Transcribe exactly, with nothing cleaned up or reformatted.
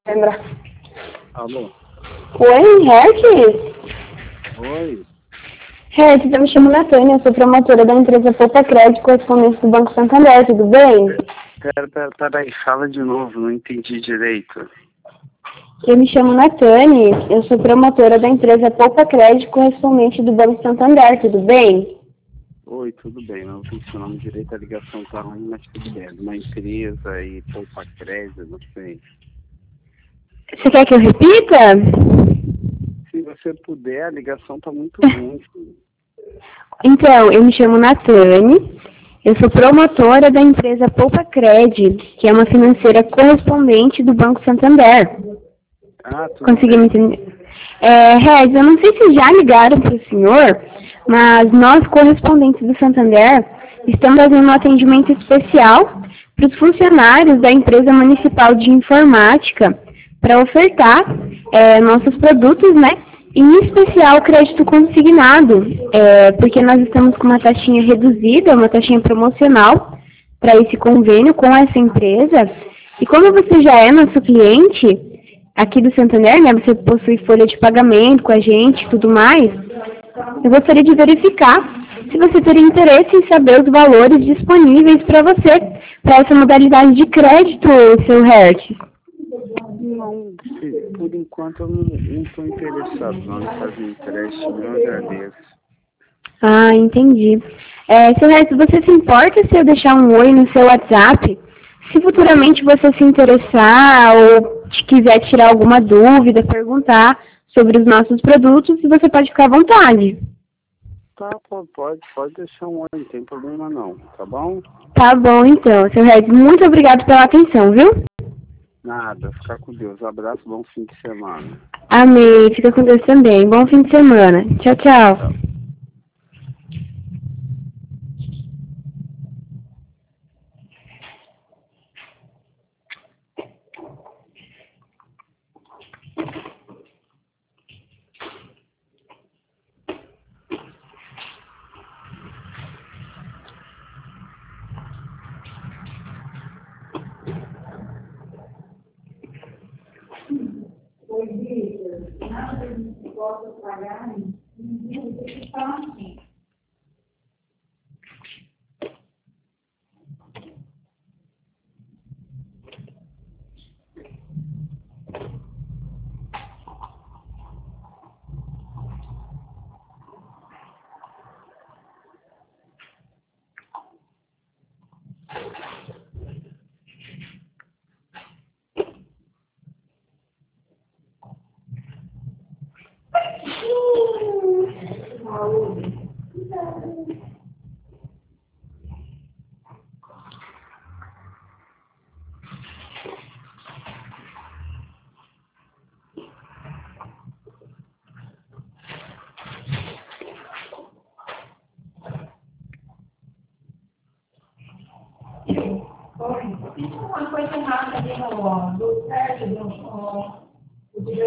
Lembra? Alô? Oi, Hertz? Oi? Hertz, eu me chamo Natânia, eu sou promotora da empresa Poupa Crédito, correspondente do Banco Santander, tudo bem? Pera, pera, peraí, fala de novo, não entendi direito. Eu me chamo Natânia, eu sou promotora da empresa Poupa Crédito, correspondente do Banco Santander, tudo bem? Oi, tudo bem, não sei seu nome direito, a ligação tá ruim, mas tudo bem. Uma empresa e poupa crédito, não sei. Você quer que eu repita? Se você puder, a ligação tá muito ruim. Então, eu me chamo Natânia, eu sou promotora da empresa Poupa Crédito, que é uma financeira correspondente do Banco Santander. Ah, tudo Consegui me bem. entender? É, Regis, eu não sei se já ligaram para o senhor, mas nós, correspondentes do Santander, estamos fazendo um atendimento especial para os funcionários da empresa municipal de informática para ofertar é, nossos produtos, né? Em especial crédito consignado, é, porque nós estamos com uma taxinha reduzida, uma taxinha promocional para esse convênio com essa empresa. E como você já é nosso cliente, aqui do Santander, né, você possui folha de pagamento com a gente e tudo mais, eu gostaria de verificar se você teria interesse em saber os valores disponíveis para você, para essa modalidade de crédito, seu Hertz. Não, se- por enquanto eu não estou interessado não em fazer empréstimo, eu agradeço. Ah, entendi. É, seu Hertz, você se importa se eu deixar um oi no seu WhatsApp? Se futuramente você se interessar ou te quiser tirar alguma dúvida, perguntar sobre os nossos produtos, você pode ficar à vontade. Tá, pô, pode, pode deixar um oi, não tem problema não, tá bom? Tá bom, então. Seu Regis, muito obrigado pela atenção, viu? Nada, fica com Deus. Abraço, bom fim de semana. Amém. Fica com Deus também. Bom fim de semana. Tchau, tchau. Tchau. Oi, Vitor, nada que você possa pagar, ninguém você fala assim. Oi, tem uma coisa errada ali no, do certo, do,